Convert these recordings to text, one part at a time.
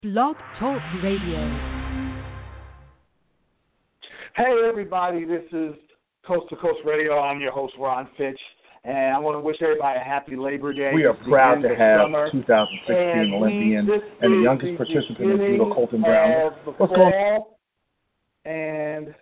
Blog Talk Radio. Hey, everybody, this is Coast to Coast Radio. I'm your host, Ron Fitch, and I want to wish everybody a happy Labor Day. We are proud to have 2016 Olympian and the youngest participant in judo, Colton Brown. What's going on? And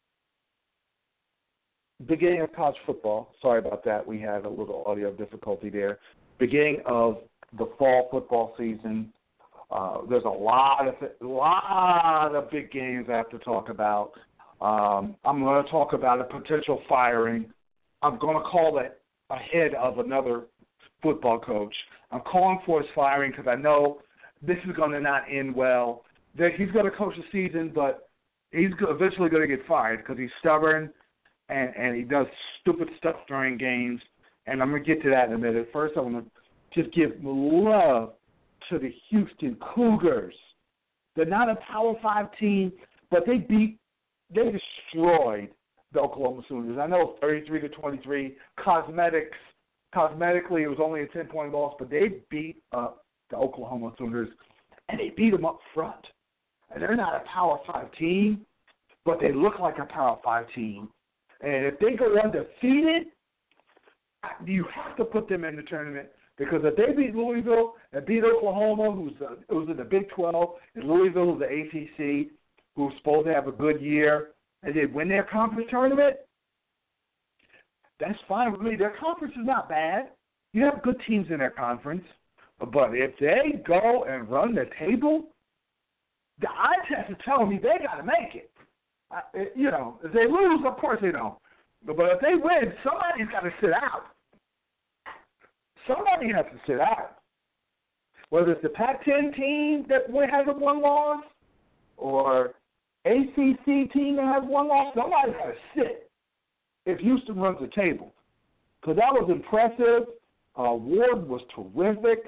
beginning of college football. Sorry about that. We had a little audio difficulty there. Beginning of the fall football season. There's a lot of big games I have to talk about. I'm going to talk about a potential firing. I'm going to call it ahead of another football coach. I'm calling for his firing because I know this is going to not end well. He's going to coach the season, but he's eventually going to get fired because he's stubborn and he does stupid stuff during games. And I'm going to get to that in a minute. First, I want to just give love to the Houston Cougars. They're not a Power 5 team, but they destroyed the Oklahoma Sooners. I know 33-23. Cosmetically, it was only a 10-point loss, but they beat up the Oklahoma Sooners, and they beat them up front. And they're not a Power 5 team, but they look like a Power 5 team. And if they go undefeated, you have to put them in the tournament. Because if they beat Louisville and beat Oklahoma, who's in the Big 12, and Louisville, who's the ACC, who's supposed to have a good year, and they win their conference tournament, that's fine with me. Their conference is not bad. You have good teams in their conference. But if they go and run the table, the eye test is telling me they got to make it. If they lose, of course they don't. But if they win, somebody's got to sit out. Somebody has to sit out. Whether it's the Pac-10 team that has a one loss or ACC team that has one loss, somebody's got to sit if Houston runs the table. Because that was impressive. Ward was terrific.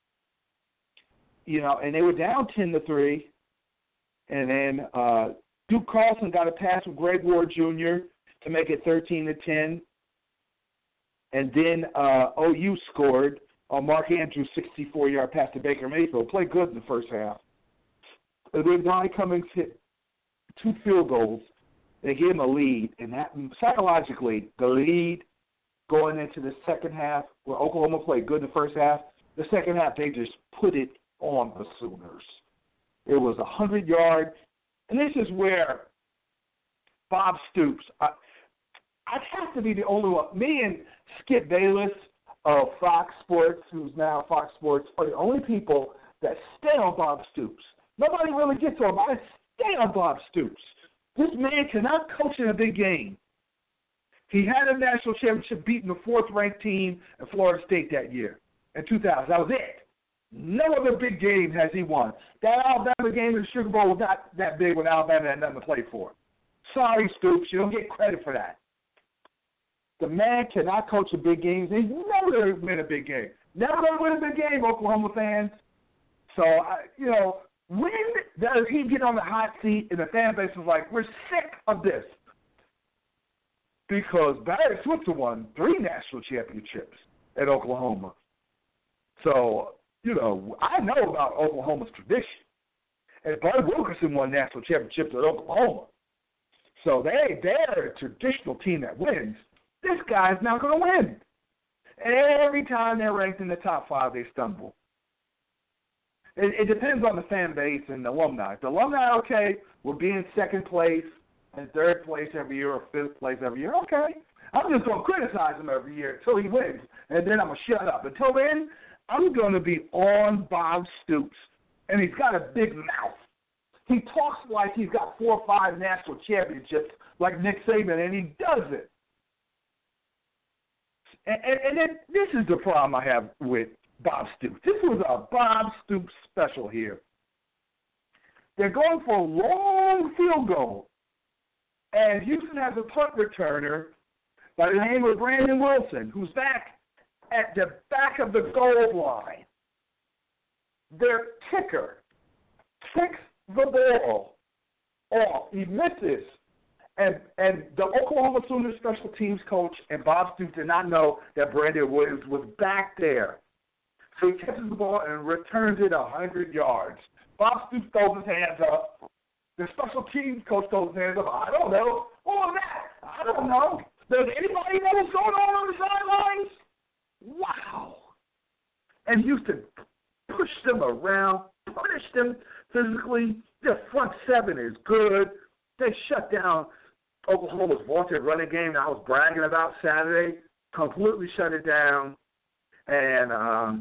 And they were down 10-3. And then Duke Carlson got a pass from Greg Ward Jr. to make it 13-10. And then OU scored on Mark Andrews' 64-yard pass to Baker Mayfield. Played good in the first half. And then Donnie Cummings hit 2 field goals. They gave him a lead. And that psychologically, the lead going into the second half, where Oklahoma played good in the first half, the second half they just put it on the Sooners. It was 100-yard. And this is where Bob Stoops, I'd have to be the only one. Me and Skip Bayless of Fox Sports, who's now Fox Sports, are the only people that stay on Bob Stoops. Nobody really gets on him. I stay on Bob Stoops. This man cannot coach in a big game. He had a national championship beating the 4th-ranked team in Florida State that year in 2000. That was it. No other big game has he won. That Alabama game in the Sugar Bowl was not that big when Alabama had nothing to play for. Sorry, Stoops. You don't get credit for that. The man cannot coach a big game. He's never going to win a big game. Never going to win a big game, Oklahoma fans. So, when does he get on the hot seat and the fan base is like, we're sick of this? Because Barry Switzer won 3 national championships at Oklahoma. So, I know about Oklahoma's tradition. And Bud Wilkerson won national championships at Oklahoma. So they're a traditional team that wins. This guy's not going to win. And every time they're ranked in the top 5, they stumble. It depends on the fan base and the alumni. If the alumni, okay, will be in 2nd place and 3rd place every year or 5th place every year, okay. I'm just going to criticize him every year until he wins, and then I'm going to shut up. Until then, I'm going to be on Bob Stoops, and he's got a big mouth. He talks like he's got 4 or 5 national championships like Nick Saban, and he doesn't. And then this is the problem I have with Bob Stoops. This was a Bob Stoops special here. They're going for a long field goal. And Houston has a punt returner by the name of Brandon Wilson, who's back at the back of the goal line. Their kicker kicks the ball off. He misses. And the Oklahoma Sooners special teams coach and Bob Stoops did not know that Brandon Williams was back there. So he catches the ball and returns it 100 yards. Bob Stoops throws his hands up. The special teams coach throws his hands up. I don't know. What was that? I don't know. Does anybody know what's going on the sidelines? Wow. And Houston pushed them around, punished them physically. Their front seven is good. They shut down Oklahoma's vaunted running game that I was bragging about Saturday. Completely shut it down. And,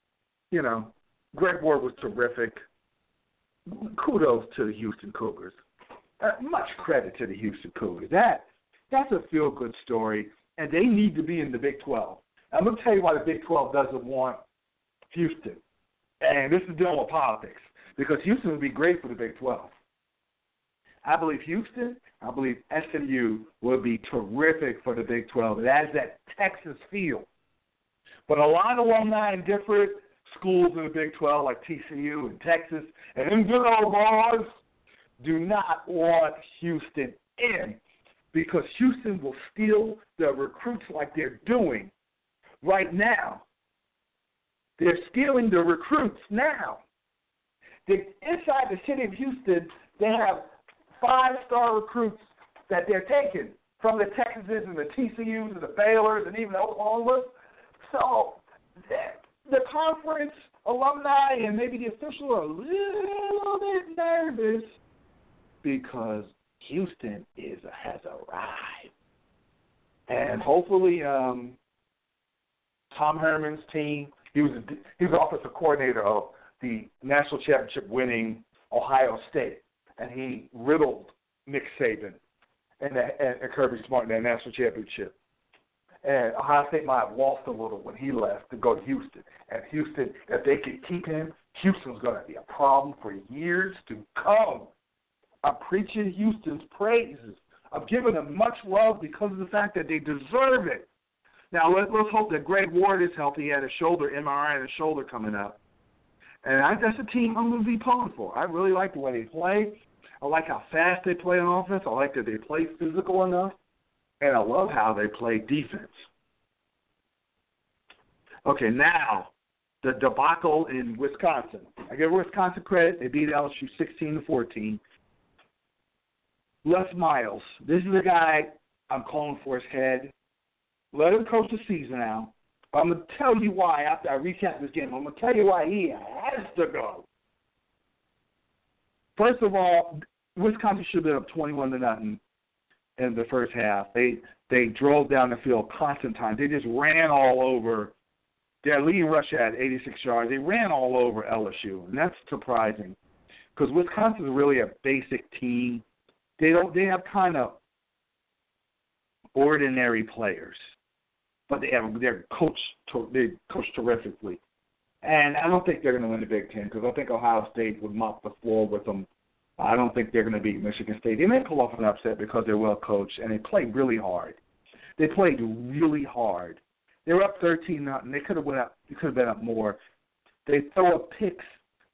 Greg Ward was terrific. Kudos to the Houston Cougars. Much credit to the Houston Cougars. That's a feel-good story, and they need to be in the Big 12. I'm going to tell you why the Big 12 doesn't want Houston. And this is dealing with politics, because Houston would be great for the Big 12. I believe Houston, I believe SMU would be terrific for the Big 12. It has that Texas feel. But a lot of alumni in different schools in the Big 12, like TCU and Texas, and them good old boys, do not want Houston in, because Houston will steal the recruits like they're doing right now. They're stealing the recruits now. Inside the city of Houston, they have 5-star recruits that they're taking from the Texases and the TCUs and the Baylors and even Oklahoma. So the conference alumni and maybe the officials are a little bit nervous because Houston has arrived. And hopefully Tom Herman's team, he was offensive coordinator of the national championship winning Ohio State, and he riddled Nick Saban and Kirby Smart in that national championship. And Ohio State might have lost a little when he left to go to Houston. And Houston, if they could keep him, Houston's going to be a problem for years to come. I'm preaching Houston's praises. I'm giving them much love because of the fact that they deserve it. Now, let's hope that Greg Ward is healthy. He had a shoulder MRI and a shoulder coming up. And that's a team I'm going to be pulling for. I really like the way they play. I like how fast they play on offense. I like that they play physical enough. And I love how they play defense. Okay, now the debacle in Wisconsin. I give Wisconsin credit. They beat LSU 16-14. Les Miles. This is the guy I'm calling for his head. Let him coach the season out. I'm going to tell you why after I recap this game. I'm going to tell you why he has to go. First of all, Wisconsin should have been up 21-0 in the first half. They drove down the field constant time. They just ran all over. Their leading rusher had 86 yards. They ran all over LSU, and that's surprising because Wisconsin is really a basic team. They have kind of ordinary players, but they're coached terrifically. And I don't think they're going to win the Big Ten because I think Ohio State would mop the floor with them. I don't think they're going to beat Michigan State. They may pull off an upset because they're well coached and they play really hard. They played really hard. They were up 13-0. They could have went up. They could have been up more. They throw a picks.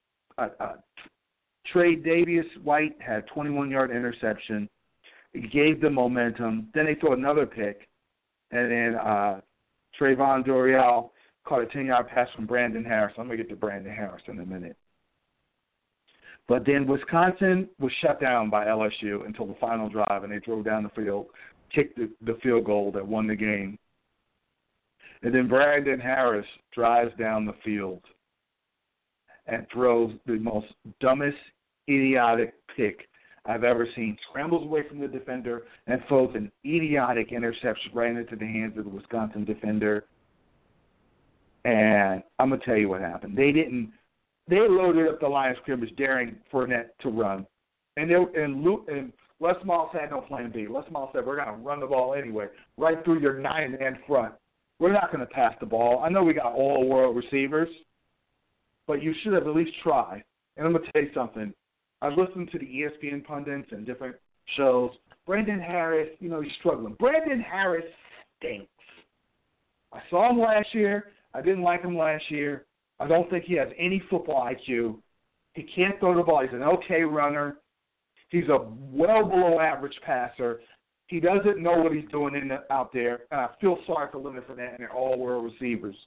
Trey Davis-White had a 21-yard interception. It gave them momentum. Then they throw another pick, and then Trayvon Dorial caught a 10-yard pass from Brandon Harris. I'm going to get to Brandon Harris in a minute. But then Wisconsin was shut down by LSU until the final drive, and they drove down the field, kicked the field goal that won the game. And then Brandon Harris drives down the field and throws the most dumbest, idiotic pick I've ever seen. Scrambles away from the defender and throws an idiotic interception right into the hands of the Wisconsin defender. And I'm going to tell you what happened. They loaded up the line of scrimmage, daring Fournette to run. And Les Miles had no plan B. Les Miles said, we're going to run the ball anyway, right through your 9-man front. We're not going to pass the ball. I know we got all-world receivers, but you should have at least tried. And I'm going to tell you something. I've listened to the ESPN pundits and different shows. Brandon Harris, he's struggling. Brandon Harris stinks. I saw him last year. I didn't like him last year. I don't think he has any football IQ. He can't throw the ball. He's an okay runner. He's a well below average passer. He doesn't know what he's doing out there, and I feel sorry for Leonard Fournette and their all-world receivers.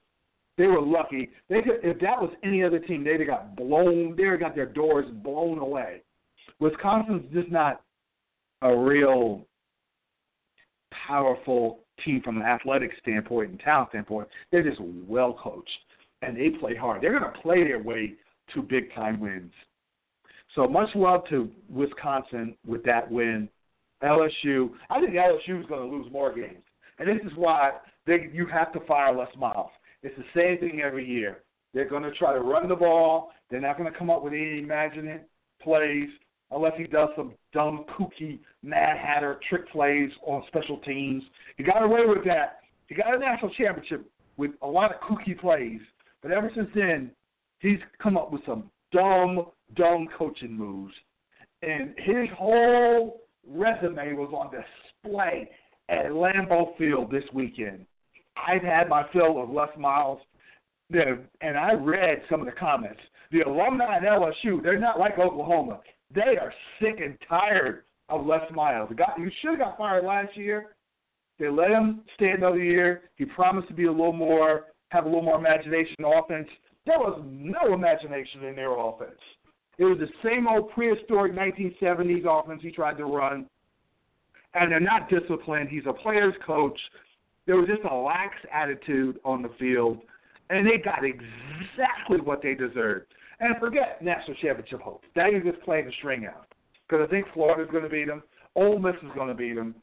They were lucky. If that was any other team, they'd have got blown. They'd have got their doors blown away. Wisconsin's just not a real powerful team from an athletic standpoint and talent standpoint. They're just well coached, and they play hard. They're going to play their way to big-time wins. So much love to Wisconsin with that win. LSU, I think LSU is going to lose more games. And this is why you have to fire Les Miles. It's the same thing every year. They're going to try to run the ball. They're not going to come up with any imaginary plays unless he does some dumb, kooky, Mad Hatter trick plays on special teams. He got away with that. He got a national championship with a lot of kooky plays. But ever since then, he's come up with some dumb coaching moves. And his whole resume was on display at Lambeau Field this weekend. I've had my fill of Les Miles, and I read some of the comments. The alumni at LSU, they're not like Oklahoma. They are sick and tired of Les Miles. He should have got fired last year. They let him stay another year. He promised to be have a little more imagination in offense. There was no imagination in their offense. It was the same old prehistoric 1970s offense he tried to run. And they're not disciplined. He's a player's coach. There was just a lax attitude on the field, and they got exactly what they deserved. And forget national championship hopes. Now you're just playing the string out. Because I think Florida's going to beat them. Ole Miss is going to beat them.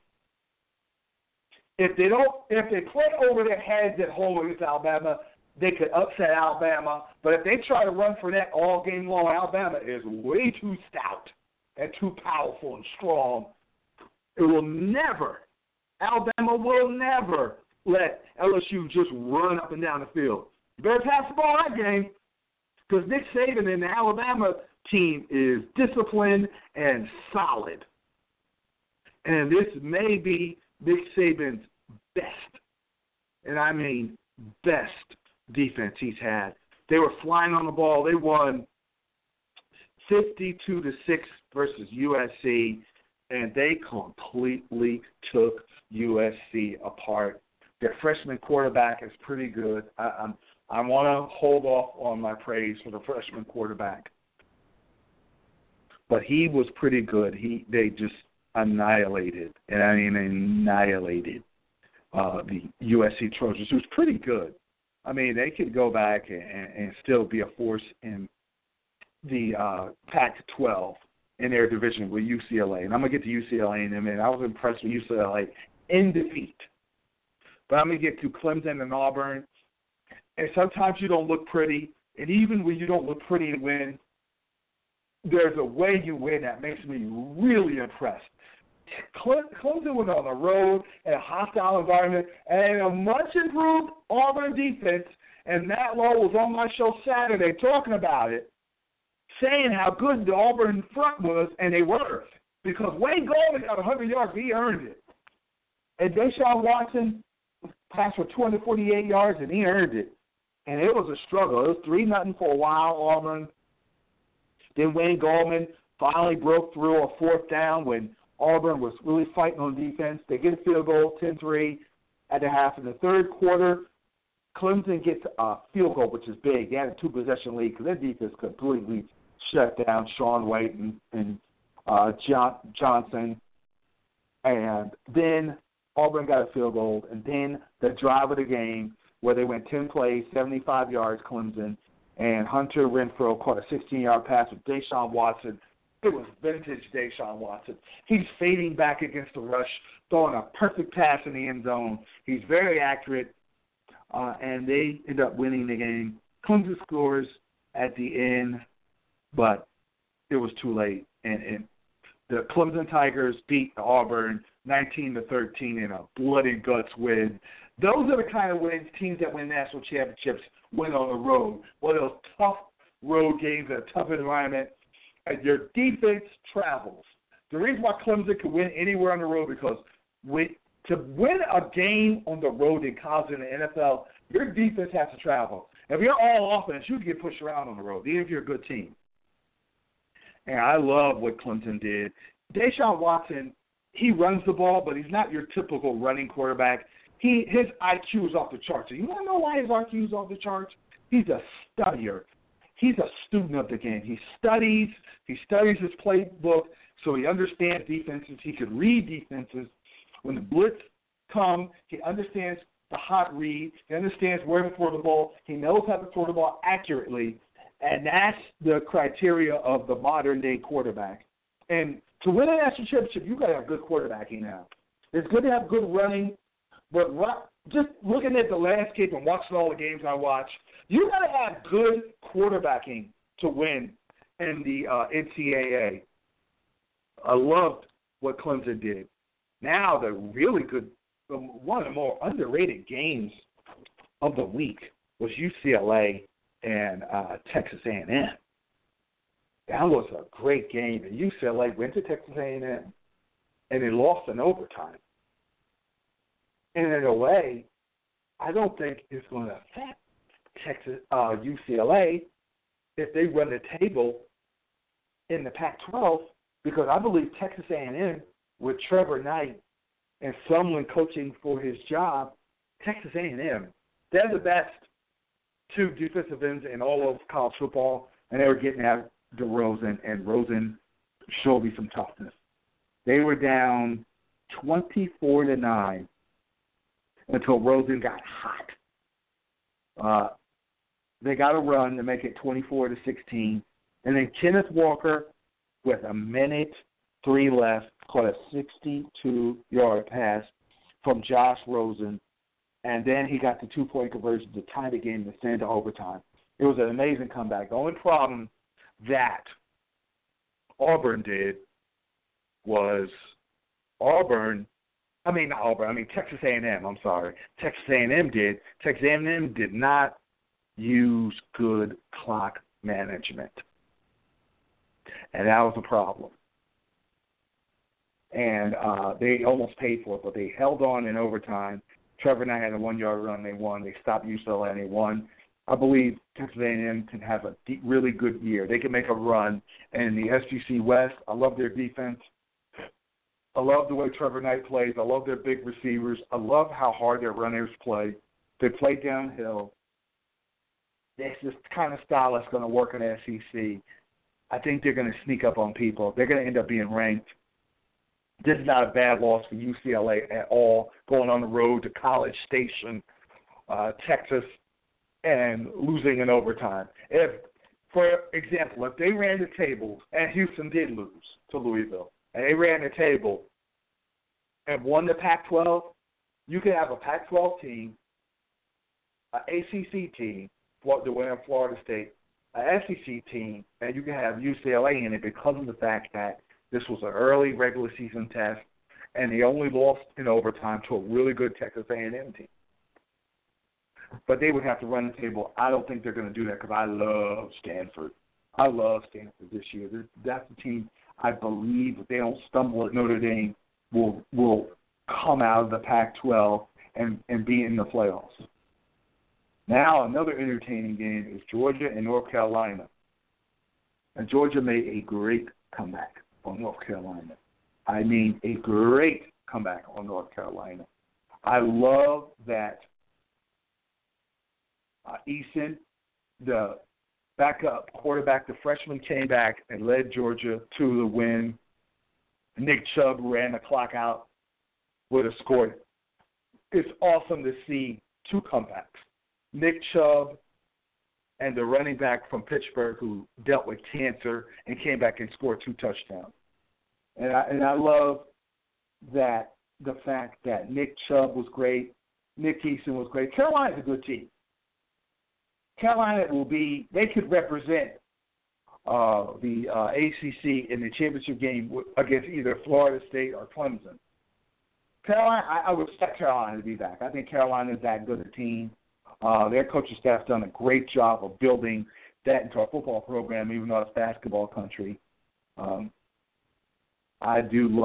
If they play over their heads at home against Alabama, they could upset Alabama. But if they try to run for that all game long, Alabama is way too stout and too powerful and strong. Alabama will never let LSU just run up and down the field. You better pass the ball that game, because Nick Saban and the Alabama team is disciplined and solid. And this may be Nick Saban's best, and I mean best, defense he's had. They were flying on the ball. They won 52-6 versus USC, and they completely took USC apart. Their freshman quarterback is pretty good. I want to hold off on my praise for the freshman quarterback, but he was pretty good. They just annihilated the USC Trojans, who's pretty good. I mean, they could go back and still be a force in the Pac-12 in their division with UCLA. And I'm going to get to UCLA in a minute. I was impressed with UCLA in defeat. But I'm going to get to Clemson and Auburn. And sometimes you don't look pretty. And even when you don't look pretty and win, there's a way you win that makes me really impressed. Clemson went on the road in a hostile environment and a much improved Auburn defense. And Matt Lowe was on my show Saturday talking about it, saying how good the Auburn front was, and they were. Because Wayne Gallman got 100 yards, he earned it. And Deshaun Watson passed for 248 yards, and he earned it. And it was a struggle. It was 3-0 for a while, Auburn. Then Wayne Gallman finally broke through a fourth down when Auburn was really fighting on defense. They get a field goal, 10-3 at the half. In the third quarter, Clemson gets a field goal, which is big. They had a two-possession lead because their defense completely shut down Sean White and Johnson. And then Auburn got a field goal. And then the drive of the game where they went 10 plays, 75 yards, Clemson, and Hunter Renfrow caught a 16-yard pass with Deshaun Watson. It was vintage Deshaun Watson. He's fading back against the rush, throwing a perfect pass in the end zone. He's very accurate, and they end up winning the game. Clemson scores at the end, but it was too late. And the Clemson Tigers beat Auburn 19-13 in a bloody guts win. Those are the kind of wins teams that win national championships win on the road. One of those tough road games in a tough environment. And your defense travels. The reason why Clemson can win anywhere on the road because to win a game on the road in college and the NFL, your defense has to travel. If you're all offense, you can get pushed around on the road, even if you're a good team. And I love what Clemson did. Deshaun Watson, he runs the ball, but he's not your typical running quarterback. his IQ is off the charts. You want to know why his IQ is off the charts? He's a studier. He's a student of the game. He studies his playbook so he understands defenses. He could read defenses. When the blitz comes, he understands the hot read. He understands where to throw the ball. He knows how to throw the ball accurately. And that's the criteria of the modern-day quarterback. And to win a national championship, you've got to have good quarterbacking now. It's good to have good running, but just looking at the landscape and watching all the games I watch, you got to have good quarterbacking to win in the NCAA. I loved what Clemson did. Now the really good, one of the more underrated games of the week was UCLA and Texas A&M. That was a great game, and UCLA went to Texas A&M, and they lost in overtime. And in a way, I don't think it's going to affect UCLA if they run the table in the Pac-12, because I believe Texas A&M, with Trevor Knight and someone coaching for his job, Texas A&M, they're the best two defensive ends in all of college football, and they were getting at DeRozan, and Rosen showed me some toughness. They were down 24-9 until Rosen got hot. They got a run to make it 24-16, and then Kenneth Walker, with 1:03 left, caught a 62-yard pass from Josh Rosen, and then he got the 2-point conversion to tie the game to send to overtime. It was an amazing comeback. The only problem that Auburn did was Texas A&M, I'm sorry. Texas A&M did not use good clock management. And that was a problem. And they almost paid for it, but they held on in overtime. Trevor Knight had a 1-yard run. They won. They stopped UCLA, and they won. I believe Texas A&M can have a really good year. They can make a run. And the SEC West, I love their defense. I love the way Trevor Knight plays. I love their big receivers. I love how hard their runners play. They play downhill. That's this kind of style that's going to work in the SEC. I think they're going to sneak up on people. They're going to end up being ranked. This is not a bad loss for UCLA at all, going on the road to College Station, Texas, and losing in overtime. For example, if they ran the table, and Houston did lose to Louisville, and they ran the table and won the Pac-12, you could have a Pac-12 team, an ACC team, the winner of Florida State, an SEC team, and you can have UCLA in it because of the fact that this was an early regular season test, and they only lost in overtime to a really good Texas A&M team. But they would have to run the table. I don't think they're going to do that because I love Stanford. I love Stanford this year. That's the team I believe, if they don't stumble at Notre Dame, will come out of the Pac-12 and be in the playoffs. Now another entertaining game is Georgia and North Carolina. And Georgia made a great comeback on North Carolina. I mean, a great comeback on North Carolina. I love that Eason, the backup quarterback, the freshman, came back and led Georgia to the win. Nick Chubb ran the clock out with a score. It's awesome to see two comebacks. Nick Chubb and the running back from Pittsburgh who dealt with cancer and came back and scored 2 touchdowns. And I love that the fact that Nick Chubb was great, Nick Eason was great. Carolina's a good team. Carolina they could represent the ACC in the championship game against either Florida State or Clemson. Carolina, I would expect Carolina to be back. I think Carolina is that good a team. Their coaching staff's done a great job of building that into a football program, even though it's a basketball country. I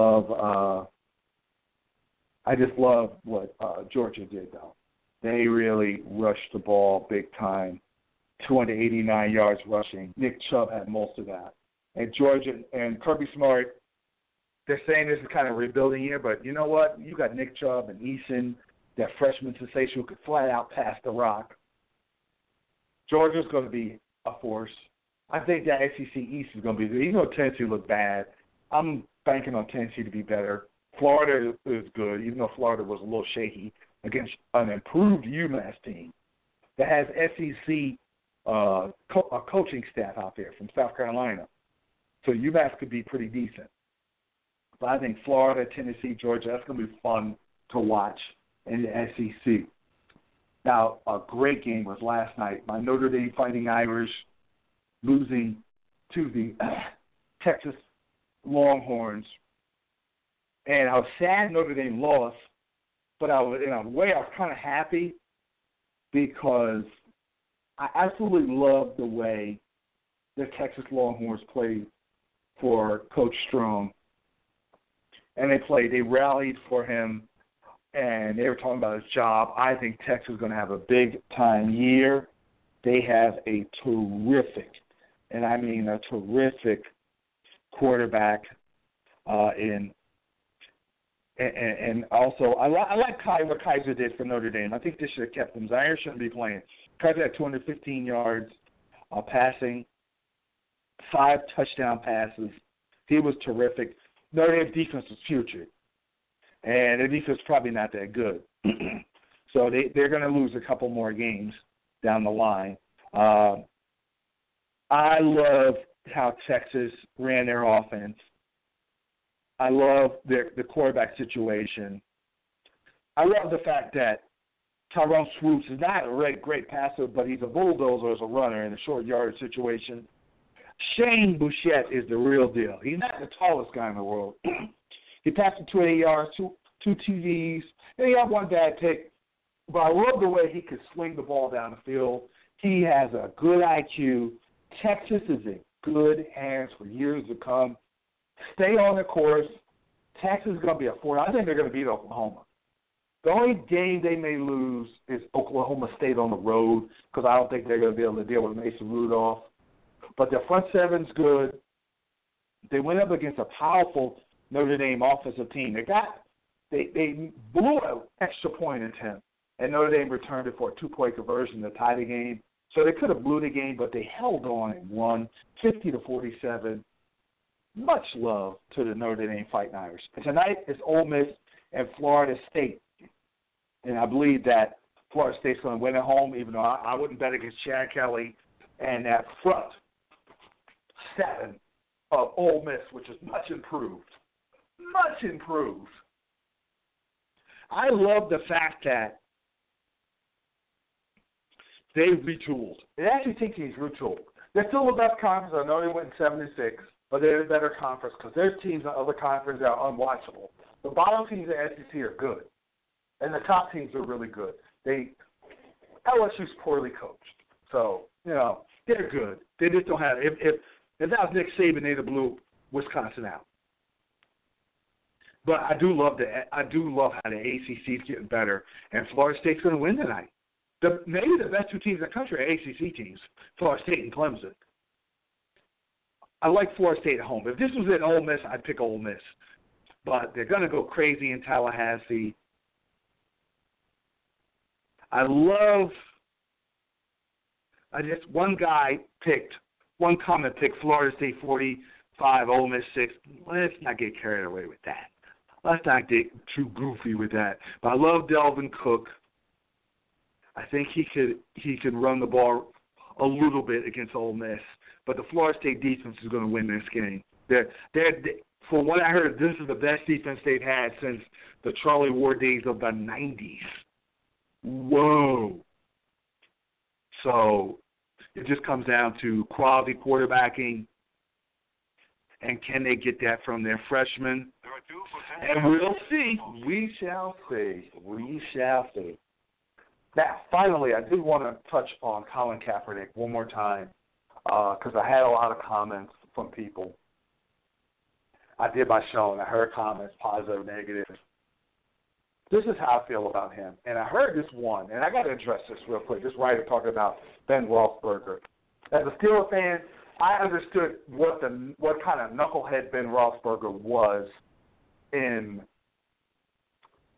just love what Georgia did, though. They really rushed the ball big time, 289 yards rushing. Nick Chubb had most of that. And Georgia and Kirby Smart, they're saying this is kind of a rebuilding year, but you know what? You got Nick Chubb and Eason that freshman sensation who could flat out pass the rock. Georgia's going to be a force. I think that SEC East is going to be good. Even though Tennessee looked bad, I'm banking on Tennessee to be better. Florida is good, even though Florida was a little shaky against an improved UMass team that has SEC coaching staff out there from South Carolina. So UMass could be pretty decent. But I think Florida, Tennessee, Georgia, that's going to be fun to watch in the SEC. Now, a great game was last night. My Notre Dame Fighting Irish losing to the Texas Longhorns. And I was sad Notre Dame lost, but in a way I was kind of happy because I absolutely love the way the Texas Longhorns played for Coach Strong. And they rallied for him, and they were talking about his job. I think Texas is going to have a big-time year. They have a terrific, and I mean a terrific quarterback and also I like what Kaiser did for Notre Dame. I think they should have kept him. Zaire shouldn't be playing. Kaiser had 215 yards passing, 5 touchdown passes. He was terrific. Notre Dame's defense was putrid, and their defense is probably not that good. So they're going to lose a couple more games down the line. I love how Texas ran their offense. I love the quarterback situation. I love the fact that Tyrone Swoops is not a great passer, but he's a bulldozer as a runner in a short yardage situation. Shane Bouchette is the real deal. He's not the tallest guy in the world. He passed for 28 yards, two TDs, and he had one bad pick. But I love the way he could swing the ball down the field. He has a good IQ. Texas is in good hands for years to come. Stay on the course. Texas is going to be a force. I think they're going to beat Oklahoma. The only game they may lose is Oklahoma State on the road because I don't think they're going to be able to deal with Mason Rudolph. But their front seven's good. They went up against a powerful Notre Dame offensive team. They blew an extra point attempt, and Notre Dame returned it for a 2-point conversion to tie the game. So they could have blew the game, but they held on and won 50-47. Much love to the Notre Dame Fighting Irish. And tonight is Ole Miss and Florida State. And I believe that Florida State's going to win at home, even though I wouldn't bet against Chad Kelly and that front 7 of Ole Miss, which is much improved. Much improved. I love the fact that they've retooled. It actually takes these retooled. They're still the best conference. I know they went 7-6, but they're a better conference because there's teams in other conferences that are unwatchable. The bottom teams in the SEC are good, and the top teams are really good. LSU's poorly coached, so they're good. They just don't have. If that was Nick Saban, they'd have blew Wisconsin out. But I do love how the ACC is getting better, and Florida State's going to win tonight. Maybe the best 2 teams in the country are ACC teams, Florida State and Clemson. I like Florida State at home. If this was at Ole Miss, I'd pick Ole Miss. But they're going to go crazy in Tallahassee. One comment picked Florida State 45, Ole Miss 6. Let's not get carried away with that. Let's not get too goofy with that. But I love Delvin Cook. I think he could run the ball a little bit against Ole Miss. But the Florida State defense is going to win this game. From what I heard, this is the best defense they've had since the Charlie Ward days of the 90s. Whoa. So it just comes down to quality quarterbacking, and can they get that from their freshmen? And we'll see. We shall see. We shall see. Now, finally, I do want to touch on Colin Kaepernick one more time because I had a lot of comments from people. I did my show, and I heard comments, positive, negative. This is how I feel about him. And I heard this one, and I got to address this real quick. This writer talking about Ben Roethlisberger. As a Steelers fan, I understood what kind of knucklehead Ben Roethlisberger was in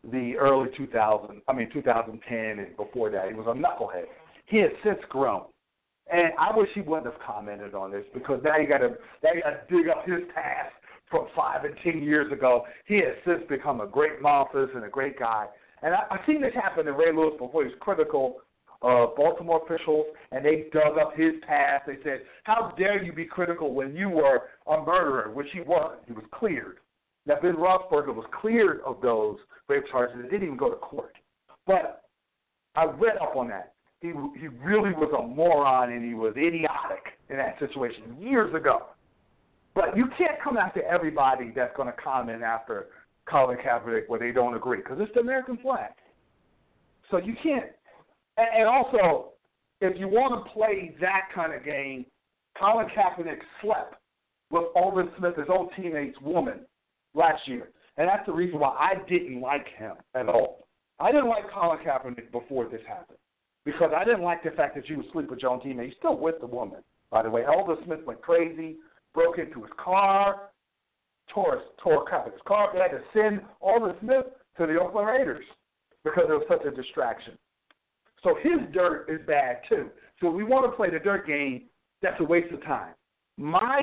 the early 2010 and before that. He was a knucklehead. He has since grown. And I wish he wouldn't have commented on this because now you got to dig up his past from 5 and 10 years ago. He has since become a great mouthpiece and a great guy. And I've seen this happen to Ray Lewis before. He was critical of Baltimore officials, and they dug up his past. They said, how dare you be critical when you were a murderer, which he wasn't. He was cleared. Now, Ben Roethlisberger was cleared of those rape charges and didn't even go to court. But I read up on that. He really was a moron, and he was idiotic in that situation years ago. But you can't come after everybody that's going to comment after Colin Kaepernick where they don't agree, because it's the American flag. So you can't. And also, if you want to play that kind of game, Colin Kaepernick slept with Aldon Smith, his old teammate's woman, last year. And that's the reason why I didn't like him at all. I didn't like Colin Kaepernick before this happened because I didn't like the fact that you would sleep with your own teammate. He's still with the woman, by the way. Aldon Smith went crazy, broke into his car, tore Kaepernick's car. They had to send Aldon Smith to the Oakland Raiders because it was such a distraction. So his dirt is bad, too. So if we want to play the dirt game, that's a waste of time. My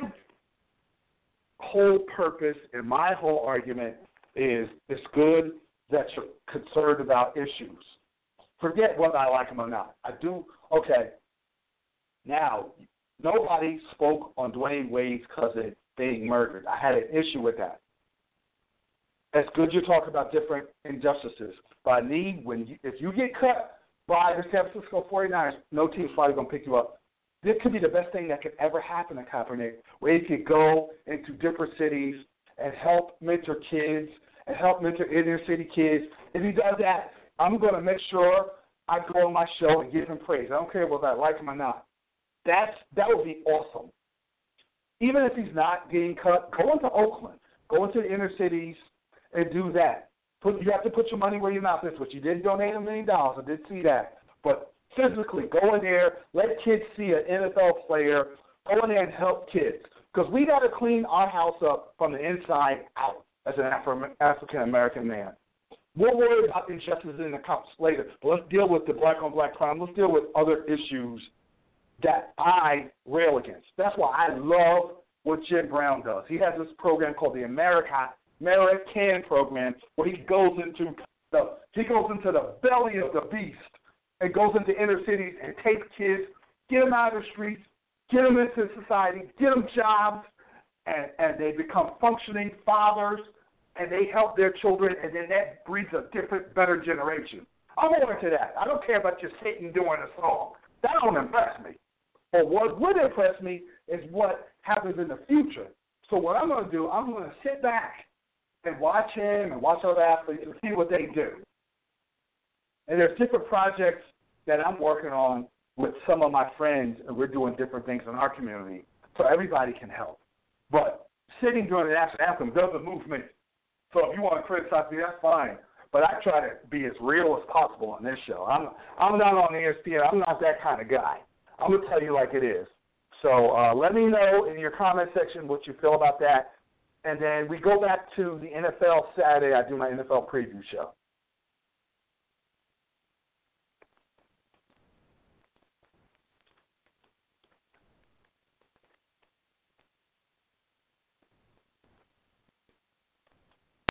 whole purpose and my whole argument is it's good that you're concerned about issues. Forget whether I like them or not. I do. Okay. Now, nobody spoke on Dwayne Wade's cousin being murdered. I had an issue with that. It's good you talk about different injustices. But if you get cut by the San Francisco 49ers, no team's probably going to pick you up. This could be the best thing that could ever happen to Kaepernick, where he could go into different cities and help mentor kids and help mentor inner city kids. If he does that, I'm going to make sure I go on my show and give him praise. I don't care whether I like him or not. That would be awesome. Even if he's not getting cut, go into Oakland, go into the inner cities and do that. You have to put your money where your mouth is, which you did donate $1 million. I did see that. But physically, go in there, let kids see an NFL player, go in there and help kids. Because we got to clean our house up from the inside out as an African-American man. We'll worry about injustices in the cops later, but let's deal with the black-on-black crime. Let's deal with other issues that I rail against. That's why I love what Jim Brown does. He has this program called the American program where he goes into the belly of the beast and goes into inner cities and takes kids, get them out of the streets, get them into society, get them jobs, and they become functioning fathers, and they help their children, and then that breeds a different, better generation. I'm more into that. I don't care about just sitting doing a song. That don't impress me. But what would impress me is what happens in the future. So what I'm going to do, I'm going to sit back and watch him and watch other athletes and see what they do. And there's different projects that I'm working on with some of my friends, and we're doing different things in our community so everybody can help. But sitting during the national anthem doesn't move me. So if you want to criticize me, that's fine. But I try to be as real as possible on this show. I'm not on ESPN. I'm not that kind of guy. I'm going to tell you like it is. So let me know in your comment section what you feel about that. And then we go back to the NFL Saturday. I do my NFL preview show.